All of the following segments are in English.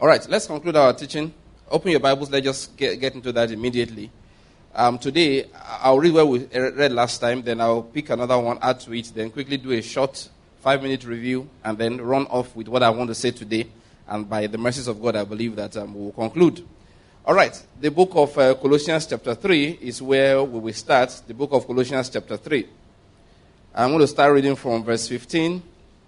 All right, let's conclude our teaching. Open your Bibles. Let's just get into that immediately. Today, I'll read what we read last time, then I'll pick another one, add to it, then quickly do a short 5-minute review, and then run off with what I want to say today. And by the mercies of God, I believe that we'll conclude. All right, the book of Colossians chapter 3 is where we will start, the book of Colossians chapter 3. I'm going to start reading from verse 15.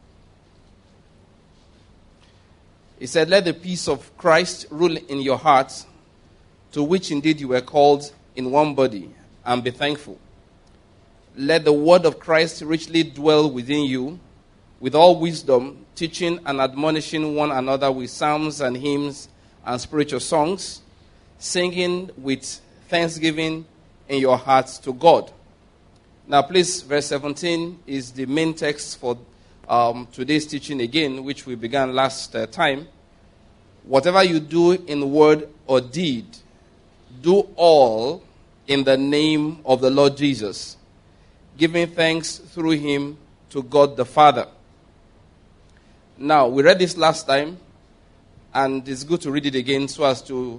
He said, "Let the peace of Christ rule in your hearts, to which indeed you were called in one body, and be thankful. Let the word of Christ richly dwell within you, with all wisdom, teaching and admonishing one another with psalms and hymns and spiritual songs, singing with thanksgiving in your hearts to God." Now please, verse 17 is the main text for today's teaching again, which we began last time. "Whatever you do in word or deed, do all in the name of the Lord Jesus, giving thanks through him to God the Father." Now, we read this last time, and it's good to read it again so as to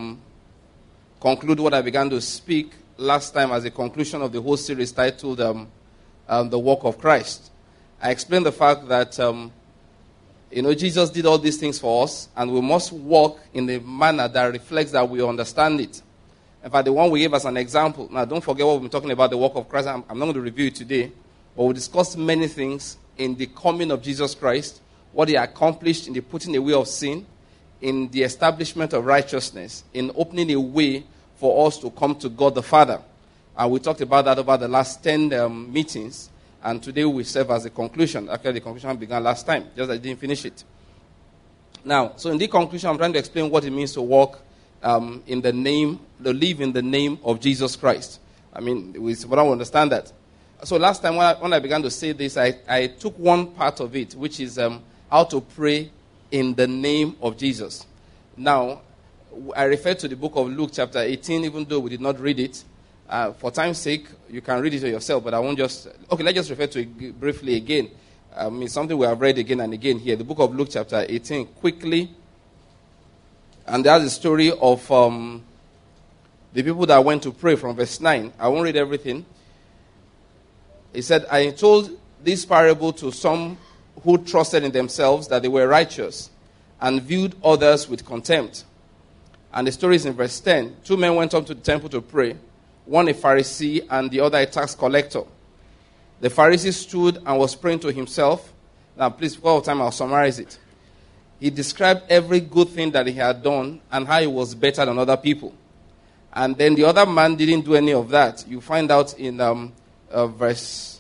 conclude what I began to speak last time as a conclusion of the whole series titled The Work of Christ. I explained the fact that, Jesus did all these things for us, and we must walk in a manner that reflects that we understand it. In fact, the one we gave as an example, now don't forget what we've been talking about, the work of Christ. I'm not going to review it today, but we'll discuss many things in the coming of Jesus Christ, what he accomplished in the putting away of sin, in the establishment of righteousness, in opening a way for us to come to God the Father. And we talked about that over the last 10 meetings. And today we serve as a conclusion. Actually, the conclusion began last time, just I didn't finish it. Now, so in the conclusion, I'm trying to explain what it means to walk in the name, to live in the name of Jesus Christ. I mean, we don't understand that. So last time when I began to say this, I took one part of it, which is how to pray in the name of Jesus. Now, I refer to the book of Luke chapter 18, even though we did not read it. For time's sake, you can read it yourself, but I won't just... Okay, let's just refer to it briefly again. It's something we have read again and again here. The book of Luke chapter 18, quickly. And there's a story of the people that went to pray from verse 9. I won't read everything. He said, "I told this parable to some who trusted in themselves that they were righteous and viewed others with contempt." And the story is in verse 10. "Two men went up to the temple to pray, one a Pharisee and the other a tax collector. The Pharisee stood and was praying to himself." Now, please, for all time, I'll summarize it. He described every good thing that he had done and how he was better than other people. And then the other man didn't do any of that. You find out in verse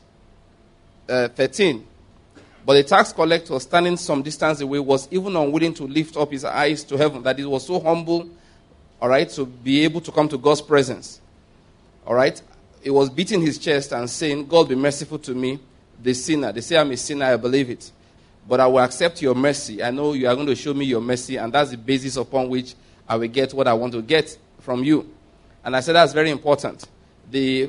13. "But the tax collector, standing some distance away, was even unwilling to lift up his eyes to heaven," that he was so humble, all right, to be able to come to God's presence. All right? He was beating his chest and saying, "God, be merciful to me, the sinner." They say I'm a sinner, I believe it. "But I will accept your mercy. I know you are going to show me your mercy, and that's the basis upon which I will get what I want to get from you." And I said that's very important. The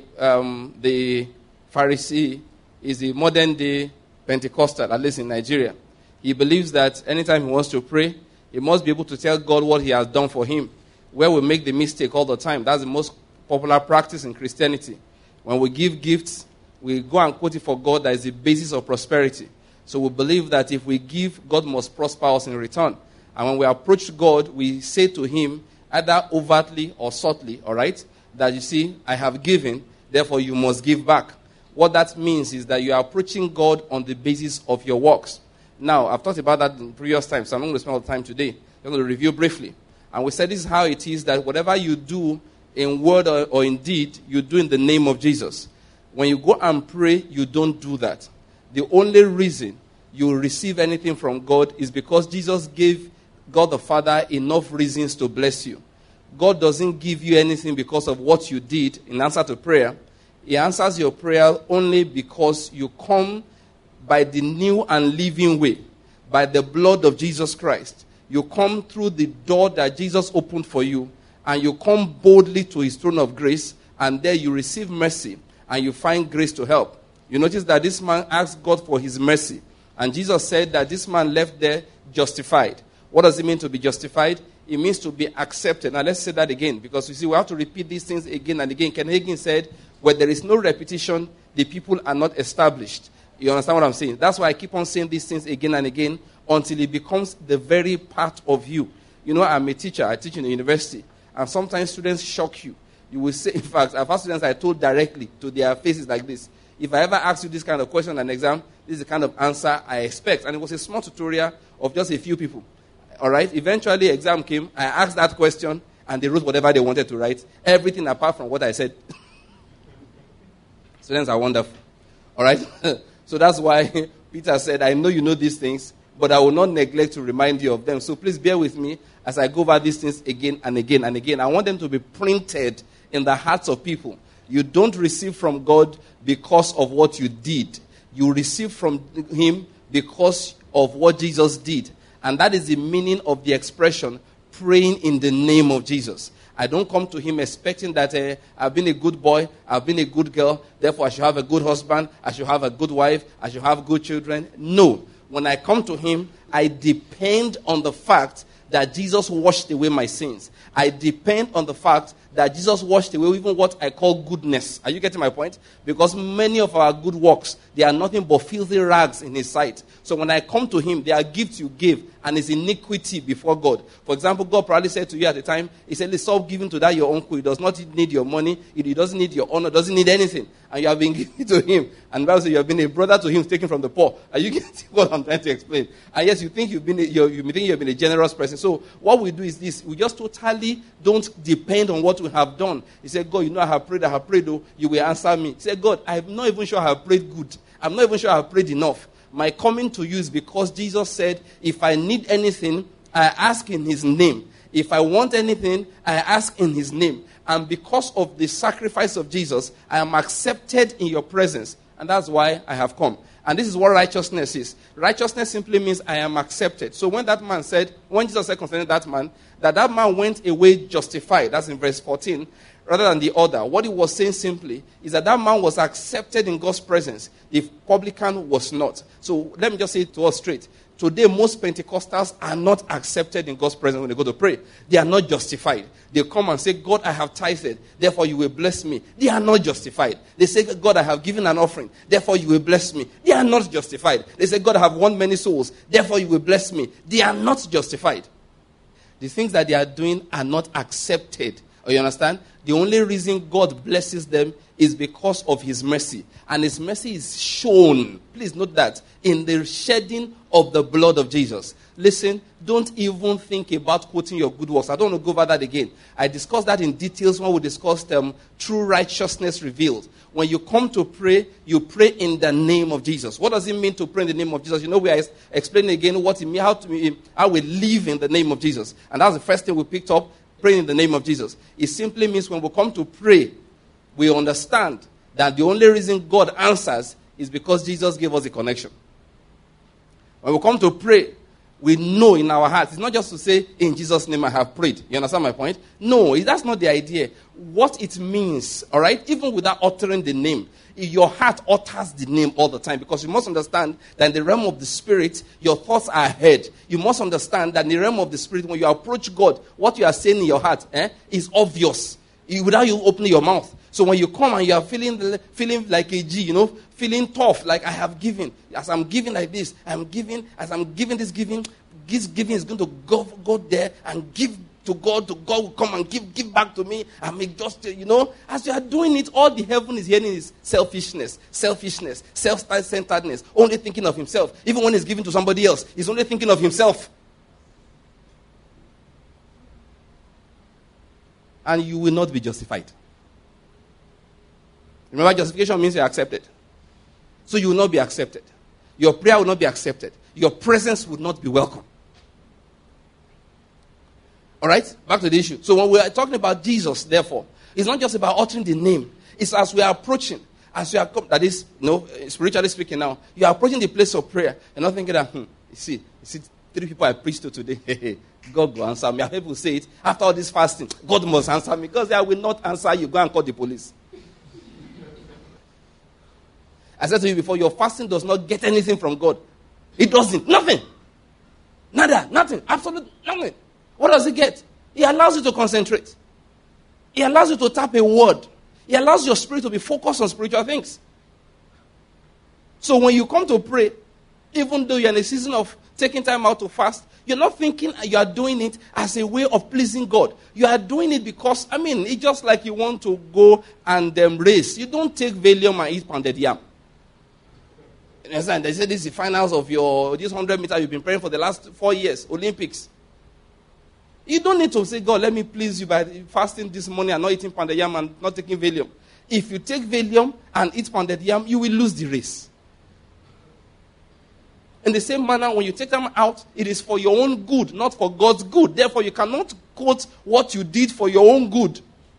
Pharisee is the modern-day Pentecostal, at least in Nigeria. He believes that anytime he wants to pray, he must be able to tell God what he has done for him. Where we make the mistake all the time, that's the most popular practice in Christianity. When we give gifts, we go and quote it for God that is the basis of prosperity. So we believe that if we give, God must prosper us in return. And when we approach God, we say to him, either overtly or subtly, all right, that you see, I have given, therefore you must give back. What that means is that you are approaching God on the basis of your works. Now, I've talked about that in previous times, so I'm not going to spend all the time today. I'm going to review briefly. And we said this is how it is that whatever you do in word or in deed, you do in the name of Jesus. When you go and pray, you don't do that. The only reason you receive anything from God is because Jesus gave God the Father enough reasons to bless you. God doesn't give you anything because of what you did in answer to prayer. He answers your prayer only because you come by the new and living way, by the blood of Jesus Christ. You come through the door that Jesus opened for you, and you come boldly to his throne of grace, and there you receive mercy, and you find grace to help. You notice that this man asked God for his mercy, and Jesus said that this man left there justified. What does it mean to be justified? It means to be accepted. Now let's say that again, because you see, we have to repeat these things again and again. Ken Hagin said, where there is no repetition, the people are not established. You understand what I'm saying? That's why I keep on saying these things again and again until it becomes the very part of you. You know, I'm a teacher. I teach in a university. And sometimes students shock you. You will say, in fact, I've had students I told directly to their faces like this. If I ever ask you this kind of question in an exam, this is the kind of answer I expect. And it was a small tutorial of just a few people. All right? Eventually, exam came. I asked that question, and they wrote whatever they wanted to write. Everything apart from what I said. Students are wonderful. All right? So that's why Peter said, I know you know these things, but I will not neglect to remind you of them. So please bear with me as I go over these things again and again and again. I want them to be printed in the hearts of people. You don't receive from God because of what you did. You receive from him because of what Jesus did. And that is the meaning of the expression, praying in the name of Jesus. I don't come to him expecting that I've been a good boy, I've been a good girl, therefore I should have a good husband, I should have a good wife, I should have good children. No. When I come to him, I depend on the fact that Jesus washed away my sins. I depend on the fact that Jesus washed away even what I call goodness. Are you getting my point? Because many of our good works, they are nothing but filthy rags in his sight. So when I come to him, they are gifts you gave, and it's iniquity before God. For example, God probably said to you at the time, he said, stop giving to that your uncle. He does not need your money. He doesn't need your honor. Doesn't need anything. And you have been giving to him. And the Bible says you have been a brother to him, taken from the poor. Are you getting what I'm trying to explain? And yes, you think you think you've been a generous person. So what we do is this. We just totally don't depend on what we have done. He said, God, you know I have prayed, though. You will answer me. He said, God, I'm not even sure I have prayed good. I'm not even sure I have prayed enough. My coming to you is because Jesus said, if I need anything, I ask in his name. If I want anything, I ask in his name. And because of the sacrifice of Jesus, I am accepted in your presence. And that's why I have come. And this is what righteousness is. Righteousness simply means I am accepted. So when Jesus said concerning that man went away justified, that's in verse 14, rather than the other. What he was saying simply is that man was accepted in God's presence. The publican was not. So let me just say it to us straight. Today, most Pentecostals are not accepted in God's presence when they go to pray. They are not justified. They come and say, God, I have tithed, therefore you will bless me. They are not justified. They say, God, I have given an offering, therefore you will bless me. They are not justified. They say, God, I have won many souls, therefore you will bless me. They are not justified. The things that they are doing are not accepted. You understand? The only reason God blesses them is because of his mercy. And his mercy is shown, please note that, in the shedding of the blood of Jesus. Listen, don't even think about quoting your good works. I don't want to go over that again. I discussed that in details when we discussed true righteousness revealed. When you come to pray, you pray in the name of Jesus. What does it mean to pray in the name of Jesus? You know, we are explaining again what it means, how we live in the name of Jesus. And that's the first thing we picked up, praying in the name of Jesus. It simply means when we come to pray, we understand that the only reason God answers is because Jesus gave us a connection. When we come to pray, we know in our hearts. It's not just to say, in Jesus' name I have prayed. You understand my point? No, that's not the idea. What it means, all right, even without uttering the name, your heart utters the name all the time, because you must understand that in the realm of the spirit, your thoughts are ahead. You must understand that in the realm of the spirit, when you approach God, what you are saying in your heart is obvious without you opening your mouth. So when you come and you are feeling like a G, feeling tough, like I have given. As I'm giving like this, I'm giving. As I'm giving this giving is going to go there and give to God. To God will come and give back to me and make just, as you are doing it, all the heaven is hearing is selfishness, self-centeredness, only thinking of himself. Even when he's giving to somebody else, he's only thinking of himself. And you will not be justified. Remember, justification means you're accepted. So you will not be accepted. Your prayer will not be accepted. Your presence will not be welcome. All right? Back to the issue. So when we are talking about Jesus, therefore, it's not just about uttering the name. It's as we are approaching, as we are, that is, spiritually speaking now, you are approaching the place of prayer. You're not thinking that, you see 3 people I preached to today. God will answer me. I have people say it. After all this fasting, God must answer me. because I will not answer you. Go and call the police. I said to you before, your fasting does not get anything from God. It doesn't. Nothing. Nada, nothing, absolutely nothing. What does he get? He allows you to concentrate. He allows you to tap a word. He allows your spirit to be focused on spiritual things. So when you come to pray, even though you're in a season of taking time out to fast, you're not thinking you are doing it as a way of pleasing God. You are doing it because, it's just like you want to go and race. You don't take Valium and eat pounded yam. You understand? They say this is the finals of this 100 meters you've been praying for the last 4 years, Olympics. You don't need to say, God, let me please you by fasting this morning and not eating pounded yam and not taking Valium. If you take Valium and eat pounded yam, you will lose the race. In the same manner, when you take them out, it is for your own good, not for God's good. Therefore, you cannot quote what you did for your own good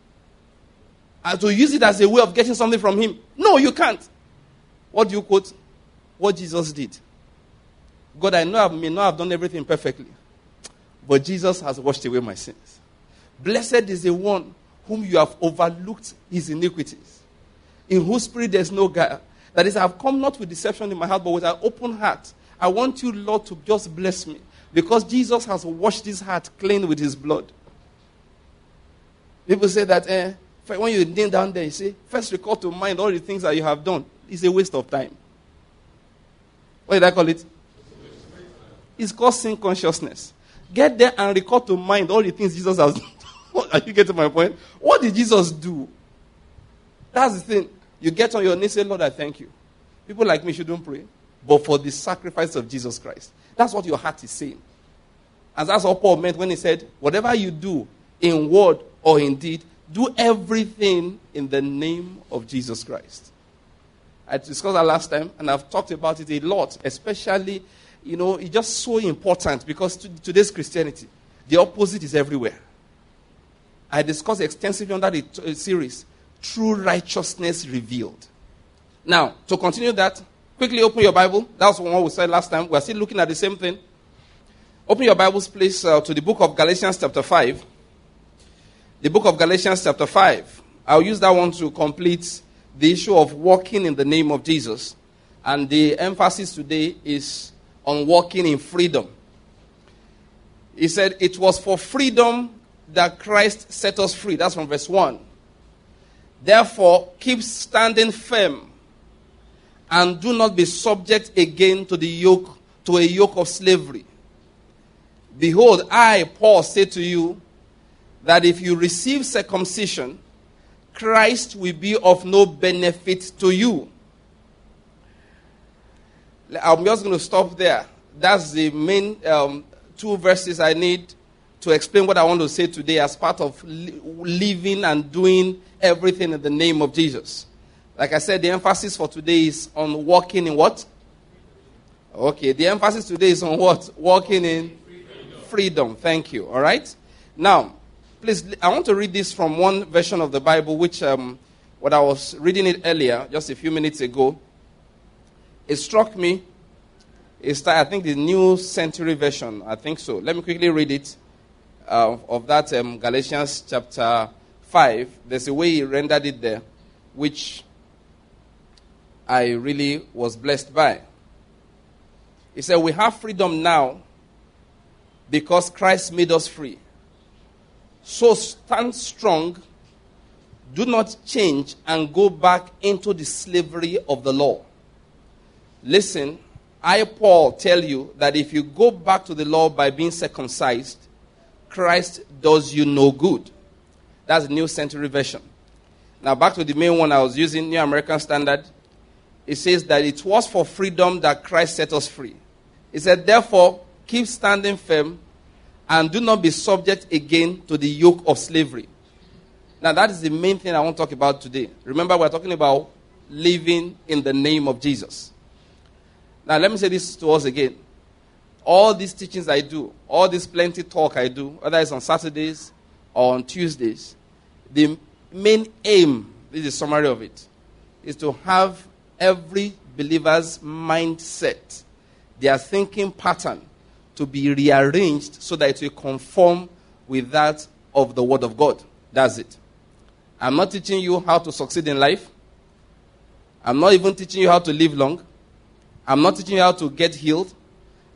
and to use it as a way of getting something from him. No, you can't. What do you quote? What Jesus did. God, I know I may not have done everything perfectly, but Jesus has washed away my sins. Blessed is the one whom you have overlooked his iniquities, in whose spirit there is no guile. That is, I have come not with deception in my heart, but with an open heart. I want you, Lord, to just bless me. Because Jesus has washed his heart clean with his blood. People say that when you kneel down there, you say, first recall to mind all the things that you have done. It's a waste of time. What did I call it? It's called sin consciousness. Get there and recall to mind all the things Jesus has done. Are you getting my point? What did Jesus do? That's the thing. You get on your knees and say, Lord, I thank you. People like me shouldn't pray, but for the sacrifice of Jesus Christ. That's what your heart is saying. And that's what Paul meant when he said, whatever you do, in word or in deed, do everything in the name of Jesus Christ. I discussed that last time, and I've talked about it a lot, especially, it's just so important because today's Christianity, the opposite is everywhere. I discussed extensively under the series, True Righteousness Revealed. Now, to continue that, quickly open your Bible. That's what we said last time. We're still looking at the same thing. Open your Bibles, please, to the book of Galatians chapter 5. The book of Galatians chapter 5. I'll use that one to complete the issue of walking in the name of Jesus. And the emphasis today is on walking in freedom. He said, it was for freedom that Christ set us free. That's from verse 1. Therefore, keep standing firm and do not be subject again to a yoke of slavery. Behold, I, Paul, say to you that if you receive circumcision, Christ will be of no benefit to you. I'm just going to stop there. That's the main 2 verses I need to explain what I want to say today as part of living and doing everything in the name of Jesus. Like I said, the emphasis for today is on walking in what? Okay, the emphasis today is on what? Walking in freedom. Thank you. All right? Now, please, I want to read this from one version of the Bible, which, when I was reading it earlier, just a few minutes ago, it struck me. It's, I think, the New Century Version. I think so. Let me quickly read it of that Galatians chapter 5. There's a way he rendered it there, which I really was blessed by. He said, we have freedom now because Christ made us free. So stand strong, do not change and go back into the slavery of the law. Listen, I, Paul, tell you that if you go back to the law by being circumcised, Christ does you no good. That's the New Century Version. Now back to the main one I was using, New American Standard. It says that it was for freedom that Christ set us free. It said, therefore, keep standing firm and do not be subject again to the yoke of slavery. Now that is the main thing I want to talk about today. Remember, we're talking about living in the name of Jesus. Now let me say this to us again. All these teachings I do, all this plenty talk I do, whether it's on Saturdays or on Tuesdays, the main aim, this is a summary of it, is to have every believer's mindset, their thinking pattern, to be rearranged so that it will conform with that of the Word of God. That's it. I'm not teaching you how to succeed in life. I'm not even teaching you how to live long. I'm not teaching you how to get healed.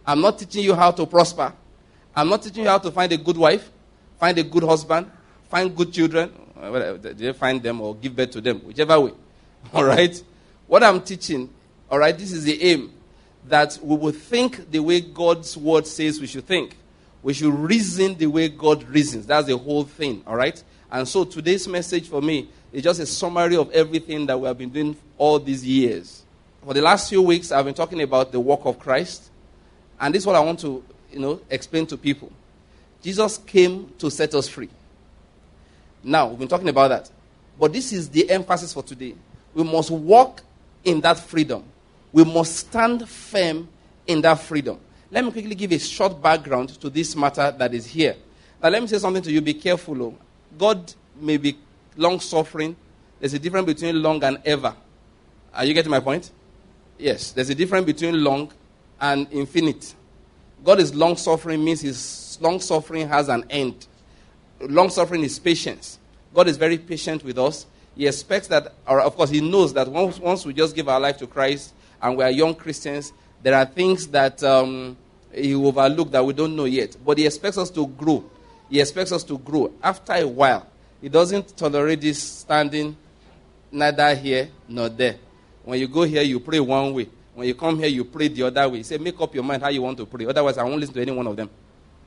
I'm not teaching you how to prosper. I'm not teaching you how to find a good wife, find a good husband, find good children. Did you find them or give birth to them? Whichever way. All right? What I'm teaching, all right, this is the aim. That we will think the way God's word says we should think. We should reason the way God reasons. That's the whole thing, all right? And so today's message for me is just a summary of everything that we have been doing all these years. For the last few weeks, I've been talking about the work of Christ. And this is what I want to, explain to people. Jesus came to set us free. Now, we've been talking about that. But this is the emphasis for today. We must walk in that freedom. We must stand firm in that freedom. Let me quickly give a short background to this matter that is here. Now, let me say something to you. Be careful. Oh. God may be long-suffering. There's a difference between long and ever. Are you getting my point? Yes. There's a difference between long and infinite. God is long-suffering means his long-suffering has an end. Long-suffering is patience. God is very patient with us. He expects that, or of course, he knows that once we just give our life to Christ and we are young Christians, there are things that he overlooked that we don't know yet. But he expects us to grow. He expects us to grow. After a while, he doesn't tolerate this standing neither here nor there. When you go here, you pray one way. When you come here, you pray the other way. He said, make up your mind how you want to pray. Otherwise, I won't listen to any one of them.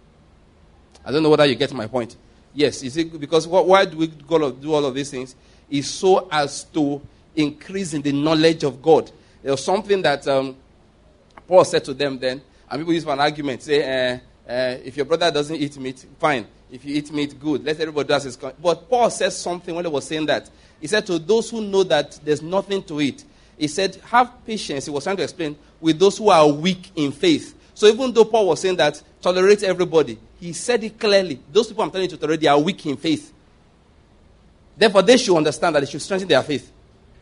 I don't know whether you get my point. Yes, you see, because why do we do all of these things? Is so as to increase in the knowledge of God. There was something that Paul said to them then, and people use for an argument, say, if your brother doesn't eat meat, fine. If you eat meat, good. Let everybody do as his. But Paul says something when he was saying that. He said to those who know that there's nothing to eat, he said, have patience, he was trying to explain, with those who are weak in faith. So even though Paul was saying that, tolerate everybody, he said it clearly. Those people I'm telling you to tolerate, they are weak in faith. Therefore, they should understand that they should strengthen their faith.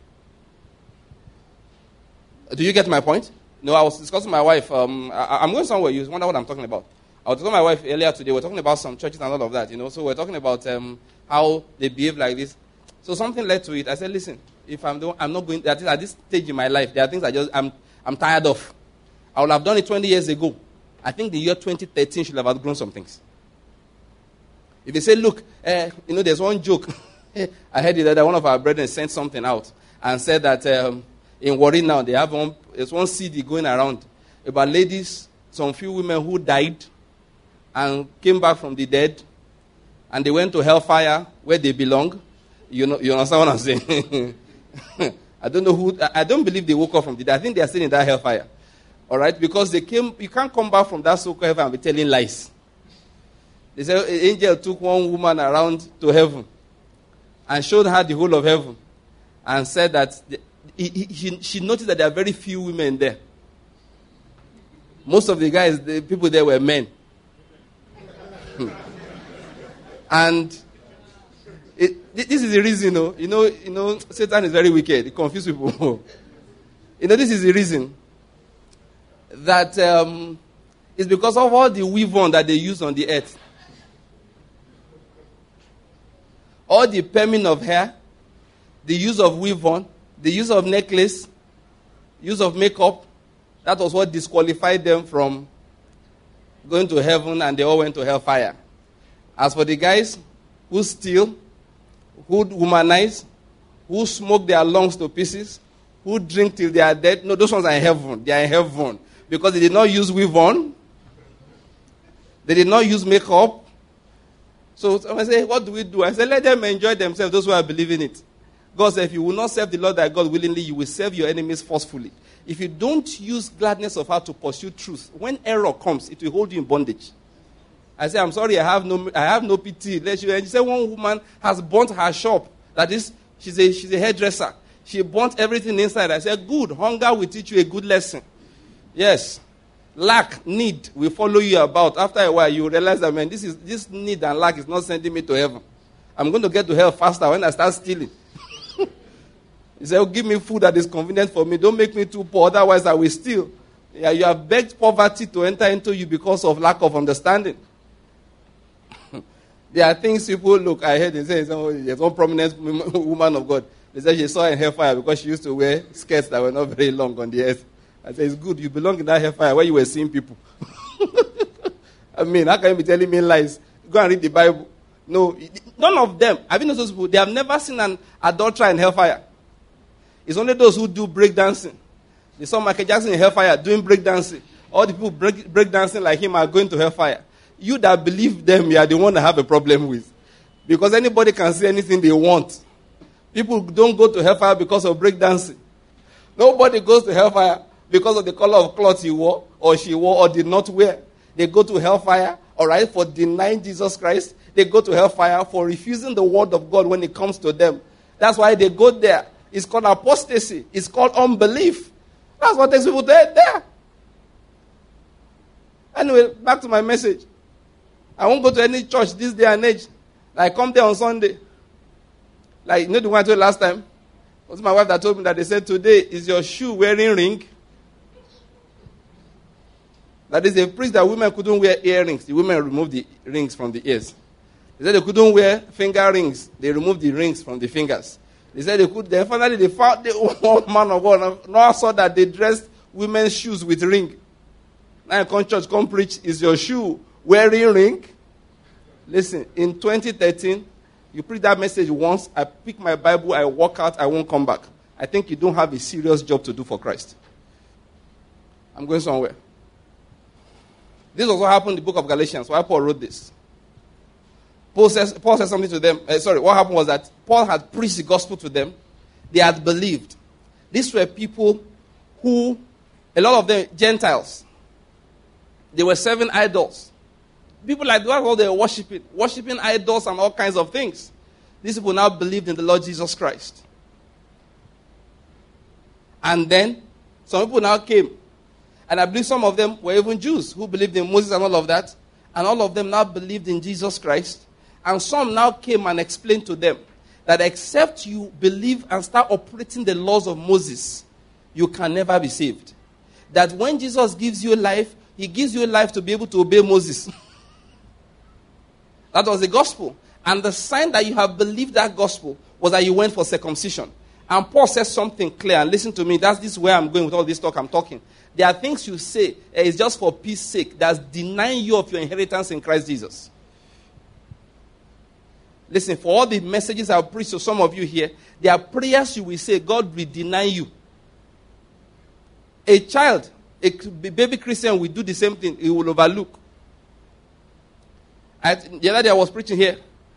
Do you get my point? No, I was discussing with my wife. I'm going somewhere. You wonder what I'm talking about. I was talking to my wife earlier today. We're talking about some churches and all of that, So we're talking about how they behave like this. So something led to it. I said, listen, if I'm not going, at this stage in my life, there are things I'm tired of. I would have done it 20 years ago. I think the year 2013 should have outgrown some things. If they say, look, there's one joke. I heard that one of our brethren sent something out and said that in Warri now, there's one CD going around about ladies, some few women who died and came back from the dead, and they went to hellfire where they belong. You understand what I'm saying? I don't know who. I don't believe they woke up from the dead. I think they are still in that hellfire. All right, because they came. You can't come back from that so-called heaven and be telling lies. They said an angel took one woman around to heaven and showed her the whole of heaven, and said that she noticed that there are very few women there. Most of the people there were men. And this is the reason, Satan is very wicked. He confuses people. This is the reason that it's because of all the weave-on that they use on the earth. All the perming of hair, the use of weave-on, the use of necklace, use of makeup, that was what disqualified them from going to heaven, and they all went to hellfire. As for the guys who steal, who womanize, who smoke their lungs to pieces, who drink till they are dead, no, those ones are in heaven. They are in heaven. Because they did not use weave-on. They did not use makeup. So I say, what do we do? I said, let them enjoy themselves, those who are believing it. God said, if you will not serve the Lord thy God willingly, you will serve your enemies forcefully. If you don't use gladness of heart to pursue truth, when error comes, it will hold you in bondage. I said, I'm sorry, I have no pity. And she said, one woman has burnt her shop. That is, she's a hairdresser. She burnt everything inside. I said, good, hunger will teach you a good lesson. Yes. Lack, need will follow you about. After a while, you realize that, man, this need and lack is not sending me to heaven. I'm going to get to hell faster when I start stealing. He said, give me food that is convenient for me. Don't make me too poor, otherwise I will steal. Yeah, you have begged poverty to enter into you because of lack of understanding. There are things people look. I heard they say there's one prominent woman of God. They said she saw in hellfire because she used to wear skirts that were not very long on the earth. I said, it's good. You belong in that hellfire where you were seeing people. I mean, how can you be telling me lies? Go and read the Bible. No, none of them. Have you noticed those people? They have never seen an adulterer in hellfire. It's only those who do breakdancing. They saw Michael Jackson in hellfire doing breakdancing. All the people breakdancing like him are going to hellfire. You that believe them, you are the one that have a problem with. Because anybody can say anything they want. People don't go to hellfire because of breakdancing. Nobody goes to hellfire because of the color of cloth he wore, or she wore, or did not wear. They go to hellfire, all right, for denying Jesus Christ. They go to hellfire for refusing the word of God when it comes to them. That's why they go there. It's called apostasy. It's called unbelief. That's what takes people there. Anyway, back to my message. I won't go to any church this day and age. I come there on Sunday. Like, you know the one I told you last time? It was my wife that told me that they said, today, is your shoe wearing ring? That is a priest that women couldn't wear earrings. The women removed the rings from the ears. They said they couldn't wear finger rings. They removed the rings from the fingers. They said they could. Then finally they found the one man of God. Now I saw that they dressed women's shoes with ring. Now come church, come preach. Is your shoe wearing ring? Listen, in 2013, you preach that message once. I pick my Bible, I walk out, I won't come back. I think you don't have a serious job to do for Christ. I'm going somewhere. This was what happened in the book of Galatians. Why Paul wrote this. Paul says something to them. What happened was that Paul had preached the gospel to them. They had believed. These were people who, a lot of them, Gentiles. They were serving idols. People like that, what they were worshiping idols and all kinds of things. These people now believed in the Lord Jesus Christ. And then, some people now came. And I believe some of them were even Jews who believed in Moses and all of that. And all of them now believed in Jesus Christ. And some now came and explained to them that except you believe and start operating the laws of Moses, you can never be saved. That when Jesus gives you life, he gives you life to be able to obey Moses. That was the gospel. And the sign that you have believed that gospel was that you went for circumcision. And Paul says something clear. And listen to me, this is where I'm going with all this talk I'm talking. There are things you say, it's just for peace sake, that's denying you of your inheritance in Christ Jesus. Listen, for all the messages I've preached to some of you here, there are prayers you will say, God will deny you. A child, a baby Christian will do the same thing. He will overlook. The other day I was preaching here.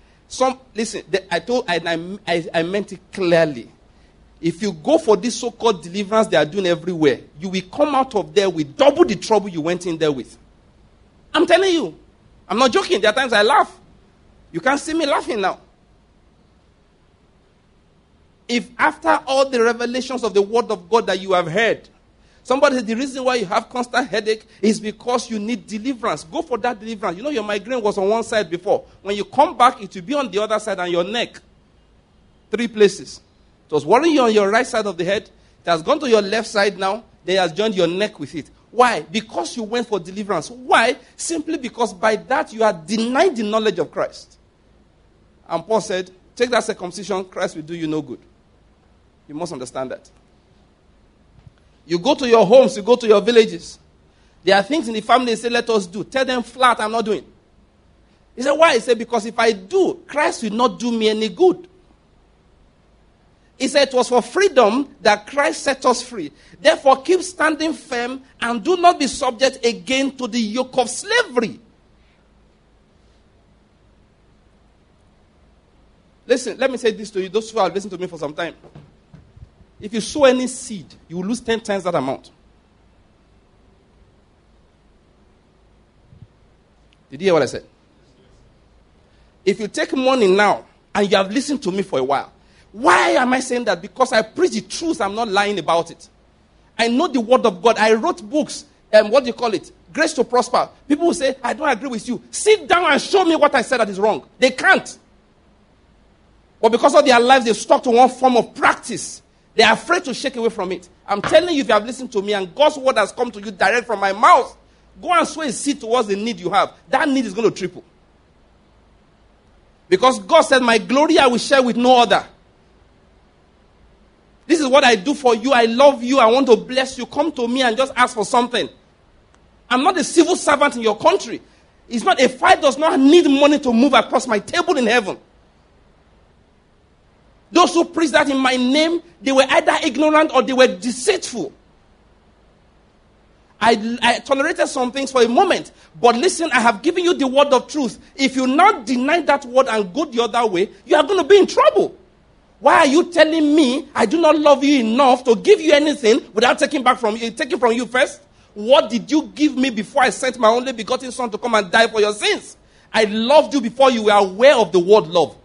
I meant it clearly. If you go for this so-called deliverance they are doing everywhere, you will come out of there with double the trouble you went in there with. I'm telling you. I'm not joking. There are times I laugh. You can't see me laughing now. If after all the revelations of the word of God that you have heard, somebody says the reason why you have constant headache is because you need deliverance. Go for that deliverance. You know your migraine was on one side before. When you come back, it will be on the other side and your neck. 3 places. It was worrying you on your right side of the head. It has gone to your left side now. They has joined your neck with it. Why? Because you went for deliverance. Why? Simply because by that you are denied the knowledge of Christ. And Paul said, take that circumcision, Christ will do you no good. You must understand that. You go to your homes, you go to your villages. There are things in the family they say, let us do. Tell them flat, I'm not doing. He said, why? He said, because if I do, Christ will not do me any good. He said it was for freedom that Christ set us free. Therefore, keep standing firm and do not be subject again to the yoke of slavery. Listen, let me say this to you, those who have listened to me for some time. If you sow any seed, you will lose 10 times that amount. Did you hear what I said? If you take money now, and you have listened to me for a while, why am I saying that? Because I preach the truth, I'm not lying about it. I know the word of God. I wrote books, what do you call it? Grace to Prosper. People will say, I don't agree with you. Sit down and show me what I said that is wrong. They can't. But because of their lives, they've stuck to one form of practice. They are afraid to shake away from it. I'm telling you, if you have listened to me and God's word has come to you direct from my mouth, go and sow a seed towards the need you have. That need is going to triple. Because God said, my glory I will share with no other. This is what I do for you. I love you. I want to bless you. Come to me and just ask for something. I'm not a civil servant in your country. It's not, a fight does not need money to move across my table in heaven. Those who preach that in my name, they were either ignorant or they were deceitful. I tolerated some things for a moment. But listen, I have given you the word of truth. If you now deny that word and go the other way, you are going to be in trouble. Why are you telling me I do not love you enough to give you anything without taking from you first? What did you give me before I sent my only begotten son to come and die for your sins? I loved you before you were aware of the word love.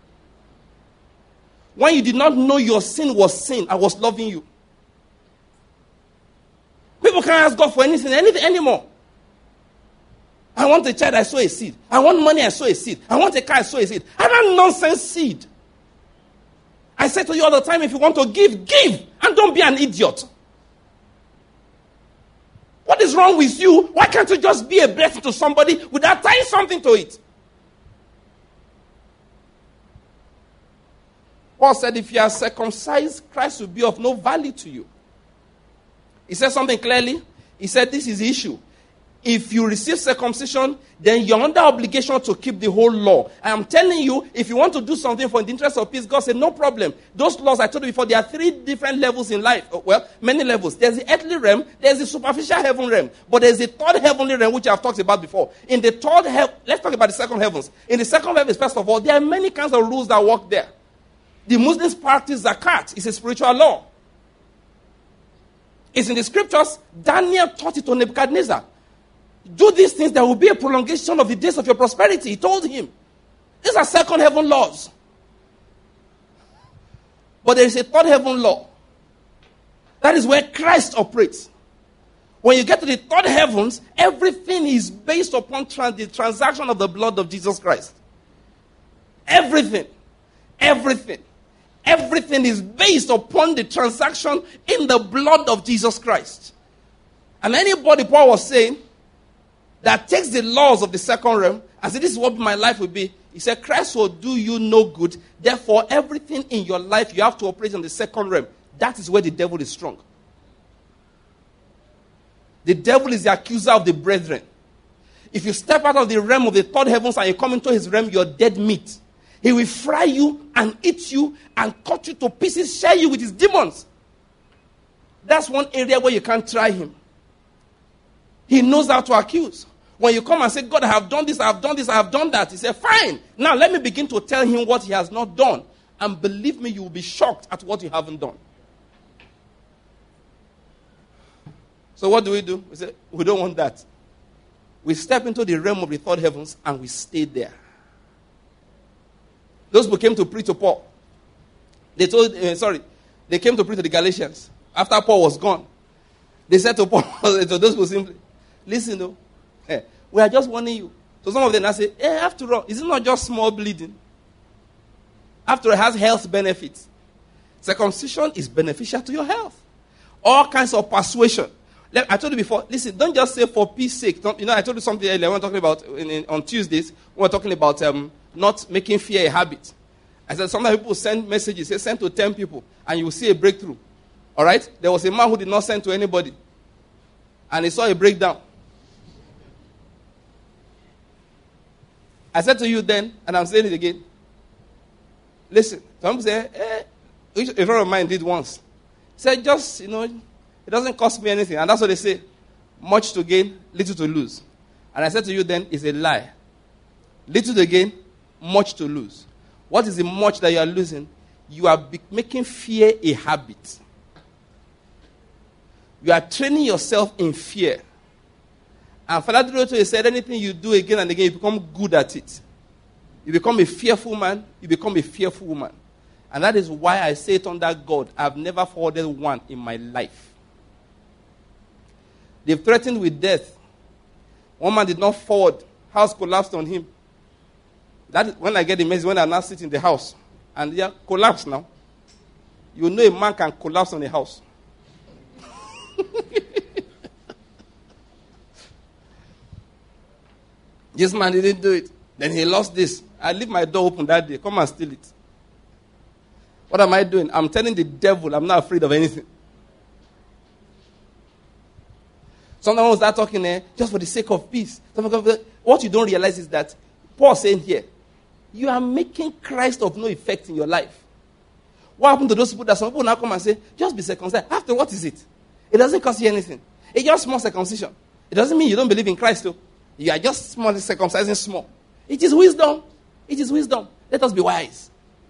When you did not know your sin was sin, I was loving you. People can't ask God for anything anymore. I want a child, I sow a seed. I want money, I sow a seed. I want a car, I sow a seed. I want nonsense seed. I say to you all the time, if you want to give, give. And don't be an idiot. What is wrong with you? Why can't you just be a blessing to somebody without tying something to it? Paul said, if you are circumcised, Christ will be of no value to you. He said something clearly. He said, this is the issue. If you receive circumcision, then you're under obligation to keep the whole law. I am telling you, if you want to do something for the interest of peace, God said, no problem. Those laws, I told you before, there are 3 different levels in life. Well, many levels. There's the earthly realm, there's the superficial heaven realm, but there's the 3rd heavenly realm, which I've talked about before. In the 3rd heaven, let's talk about the 2nd heavens. In the 2nd heavens, first of all, there are many kinds of rules that work there. The Muslims practice zakat. It's a spiritual law. It's in the scriptures. Daniel taught it to Nebuchadnezzar. Do these things, there will be a prolongation of the days of your prosperity. He told him. These are 2nd heaven laws. But there is a 3rd heaven law. That is where Christ operates. When you get to the 3rd heavens, everything is based upon the transaction of the blood of Jesus Christ. Everything. Everything. Everything is based upon the transaction in the blood of Jesus Christ. And anybody, Paul was saying, that takes the laws of the 2nd realm and says, this is what my life will be. He said, Christ will do you no good. Therefore, everything in your life, you have to operate in the 2nd realm. That is where the devil is strong. The devil is the accuser of the brethren. If you step out of the realm of the 3rd heavens and you come into his realm, you're dead meat. He will fry you and eat you and cut you to pieces, share you with his demons. That's one area where you can't try him. He knows how to accuse. When you come and say, God, I have done this, I have done this, I have done that. He said, fine. Now let me begin to tell him what he has not done. And believe me, you will be shocked at what you haven't done. So what do? We say, we don't want that. We step into the realm of the 3rd heavens and we stay there. Those who came to preach to Paul, they came to preach to the Galatians. After Paul was gone, they said to Paul, to those who simply, listen though, we are just warning you. So some of them now say, after all, is it not just small bleeding? After all, it has health benefits. Circumcision is beneficial to your health. All kinds of persuasion. I told you before, listen, don't just say for peace sake. I told you something earlier when we were talking about, on Tuesdays, we were talking about not making fear a habit. I said, sometimes people send messages, say send to 10 people, and you will see a breakthrough. All right? There was a man who did not send to anybody, and he saw a breakdown. I said to you then, and I'm saying it again, listen, some people say, a friend of mine did once. He said, just, it doesn't cost me anything. And that's what they say. Much to gain, little to lose. And I said to you then, it's a lie. Little to gain, much to lose. What is the much that you are losing? You are making fear a habit. You are training yourself in fear. And Father Director said, anything you do again and again, you become good at it. You become a fearful man, you become a fearful woman. And that is why I say it under God. I've never forwarded one in my life. They've threatened with death. One man did not forward. House collapsed on him. That is when I get the message, when I now sit in the house. And they are collapsed now. You know a man can collapse on a house. This man didn't do it. Then he lost this. I leave my door open that day. Come and steal it. What am I doing? I'm telling the devil I'm not afraid of anything. Sometimes we'll start talking just for the sake of peace. What you don't realize is that Paul saying here, you are making Christ of no effect in your life. What happened to those people that some people now come and say, just be circumcised? After what is it? It doesn't cost you anything. It's just small circumcision. It doesn't mean you don't believe in Christ though. You are just small circumcising small. It is wisdom. It is wisdom. Let us be wise.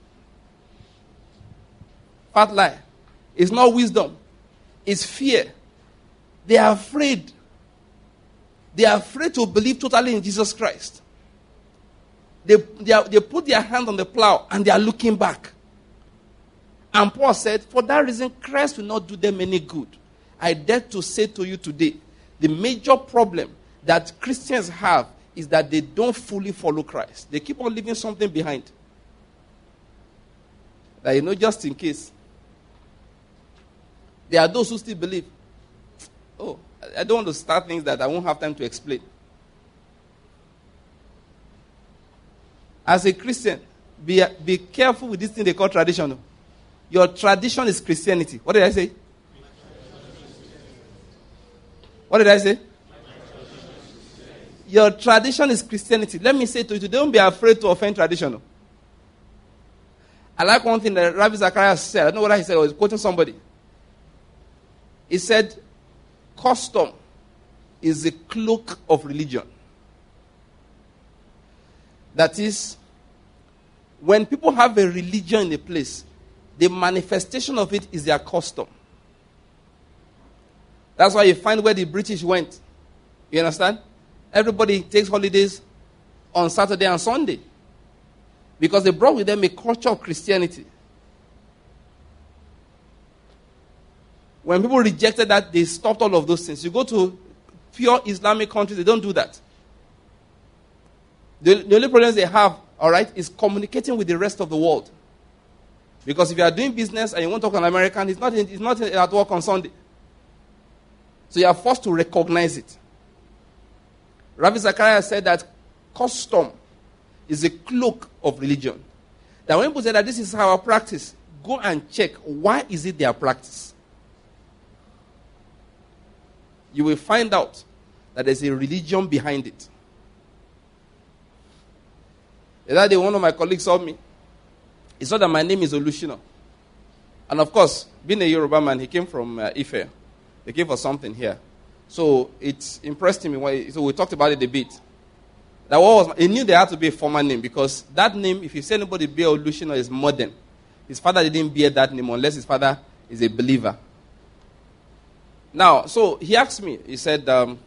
Fat lie. It's not wisdom. It's fear. They are afraid. They are afraid to believe totally in Jesus Christ. They put their hand on the plow and they are looking back. And Paul said, for that reason, Christ will not do them any good. I dare to say to you today, the major problem that Christians have is that they don't fully follow Christ. They keep on leaving something behind. That, just in case. There are those who still believe. Oh, I don't want to start things that I won't have time to explain. As a Christian, be careful with this thing they call tradition. Your tradition is Christianity. What did I say? What did I say? Your tradition is Christianity. Let me say to you, don't be afraid to offend tradition. I like one thing that Ravi Zacharias said. I don't know what he said. I was quoting somebody. He said, custom is the cloak of religion. That is, when people have a religion in a place, the manifestation of it is their custom. That's why you find where the British went. You understand? Everybody takes holidays on Saturday and Sunday. Because they brought with them a culture of Christianity. When people rejected that, they stopped all of those things. You go to pure Islamic countries, they don't do that. The only problems they have, all right, is communicating with the rest of the world. Because if you are doing business and you want to talk to an American, it's not at work on Sunday. So you are forced to recognize it. Ravi Zacharias said that custom is a cloak of religion. That when people say that this is our practice, go and check why is it their practice. You will find out that there's a religion behind it. The other day, one of my colleagues saw me. He saw that my name is Olushino. And of course, being a Yoruba man, he came from Ife. He came for something here. So it impressed him. So we talked about it a bit. He knew there had to be a formal name because that name, if you say anybody bear Olushino, is modern. His father didn't bear that name unless his father is a believer. Now, so he asked me, he said, that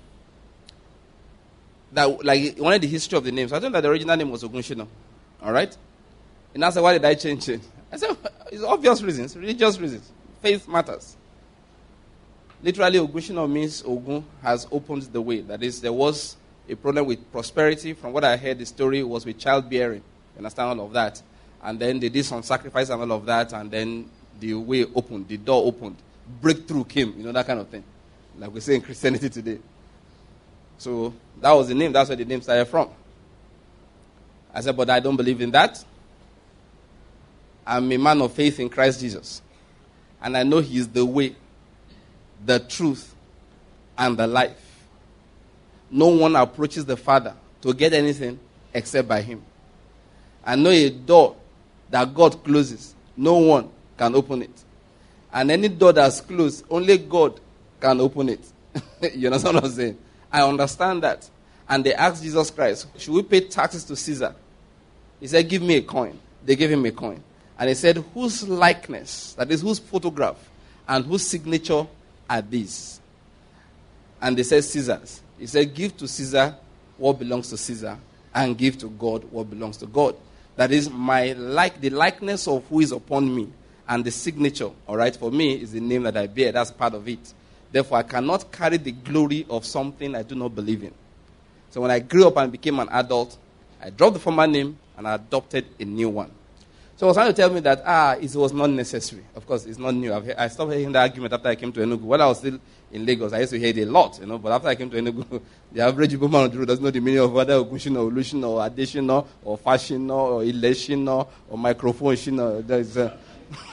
he wanted the history of the name. So I told him that the original name was Ogunshino. All right? And I said, why did I change it? I said, it's obvious reasons, religious reasons. Faith matters. Literally, Ogunshino means Ogun has opened the way. That is, there was a problem with prosperity. From what I heard, the story was with childbearing. You understand all of that? And then they did some sacrifice and all of that, and then the way opened, the door opened. Breakthrough came, that kind of thing. Like we say in Christianity today. So that was the name. That's where the name started from. I said, but I don't believe in that. I'm a man of faith in Christ Jesus. And I know he is the way, the truth, and the life. No one approaches the Father to get anything except by him. I know a door that God closes. No one can open it. And any door that's closed, only God can open it. You understand what I'm saying? I understand that. And they asked Jesus Christ, should we pay taxes to Caesar? He said, give me a coin. They gave him a coin. And he said, whose likeness, that is, whose photograph, and whose signature are these? And they said, Caesar's. He said, give to Caesar what belongs to Caesar, and give to God what belongs to God. That is, the likeness of who is upon me, and the signature, all right, for me, is the name that I bear. That's part of it. Therefore, I cannot carry the glory of something I do not believe in. So when I grew up and became an adult, I dropped the former name and I adopted a new one. So he was trying to tell me that, it was not necessary. Of course, it's not new. I stopped hearing the argument after I came to Enugu. While I was still in Lagos, I used to hear it a lot, but after I came to Enugu, the average woman on the road doesn't know the meaning of whether Ogunshin or Olushino or Adeshino or Fashino or Ileshino or microphone shino.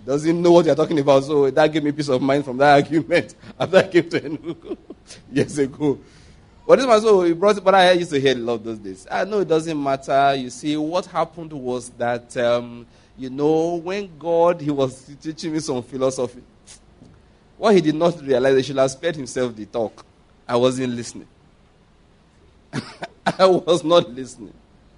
Doesn't know what you're talking about, so that gave me peace of mind from that argument after I came to Enugu years ago. But this man, so he brought it, but I used to hear a lot those days. I know it doesn't matter. You see, what happened was that, when God, he was teaching me some philosophy. What he did not realize, he should have spared himself the talk. I wasn't listening. I was not listening.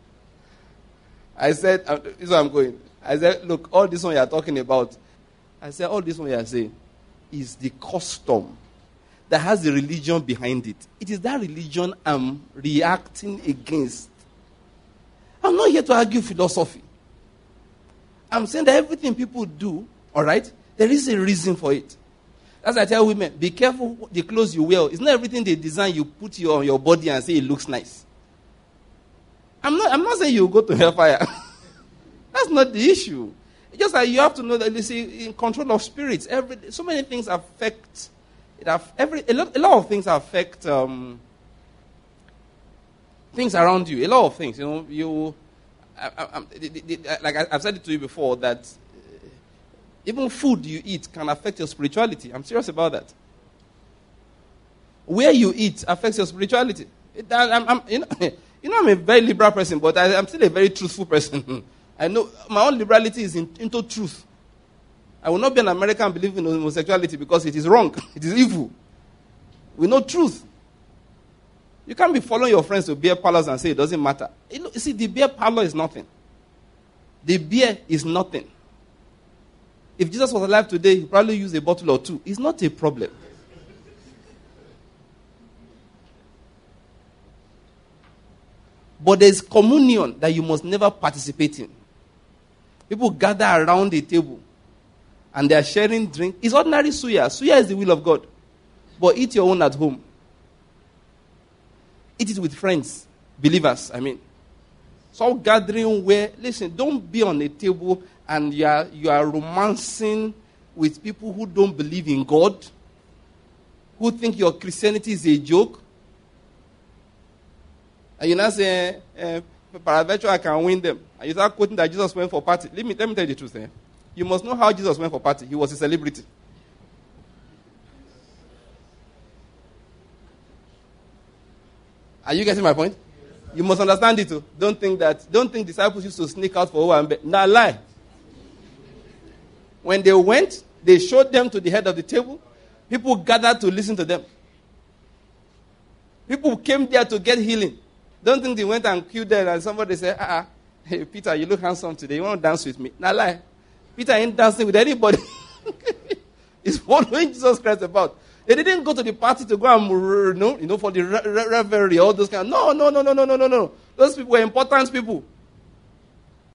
I said, this is where I'm going. I said, look, all this one you're talking about, I said, all this one you're saying is the custom that has the religion behind it. It is that religion I'm reacting against. I'm not here to argue philosophy. I'm saying that everything people do, all right, there is a reason for it. As I tell women, be careful the clothes you wear. It's not everything they design you put on your body and say it looks nice. I'm not saying you go to hellfire. That's not the issue. It's just that you have to know that, you see, in control of spirits, so many things affect. A lot of things affect things around you. A lot of things, like I've said it to you before, that even food you eat can affect your spirituality. I'm serious about that. Where you eat affects your spirituality. I'm a very liberal person, but I'm still a very truthful person. I know my own liberality is into truth. I will not be an American believing in homosexuality because it is wrong. It is evil. We know truth. You can't be following your friends to beer parlors and say it doesn't matter. You see, the beer parlor is nothing. The beer is nothing. If Jesus was alive today, he'd probably use a bottle or two. It's not a problem. But there's communion that you must never participate in. People gather around a table and they are sharing drink. It's ordinary suya. Suya is the will of God. But eat your own at home. Eat it with friends, believers, I mean. So gathering where, listen, don't be on a table and you are romancing with people who don't believe in God, who think your Christianity is a joke. And you now say, paraventure, I can win them. And you start quoting that Jesus went for party. Let me tell you the truth. You must know how Jesus went for party. He was a celebrity. Are you getting my point? Yes, you must understand it too. Don't think disciples used to sneak out for over and bed. Nah, lie. When they went, they showed them to the head of the table. People gathered to listen to them. People came there to get healing. Don't think they went and queued there and somebody said, hey, Peter, you look handsome today. You want to dance with me? Nah, lie. Peter ain't dancing with anybody. He's following Jesus Christ about. They didn't go to the party to go and, for the revelry, all those kind of, no. Those people were important people.